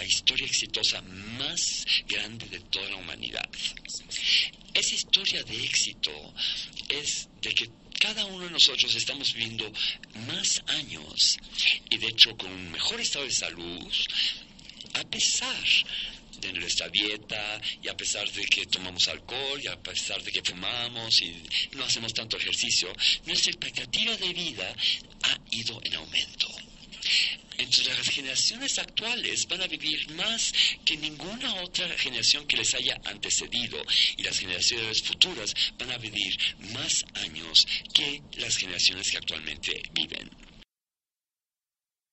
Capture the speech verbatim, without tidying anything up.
historia exitosa más grande de toda la humanidad. Esa historia de éxito es de que cada uno de nosotros estamos viviendo más años y de hecho con un mejor estado de salud, a pesar de nuestra dieta y a pesar de que tomamos alcohol y a pesar de que fumamos y no hacemos tanto ejercicio, nuestra expectativa de vida ha ido en aumento. Entonces las generaciones actuales van a vivir más que ninguna otra generación que les haya antecedido y las generaciones futuras van a vivir más años que las generaciones que actualmente viven.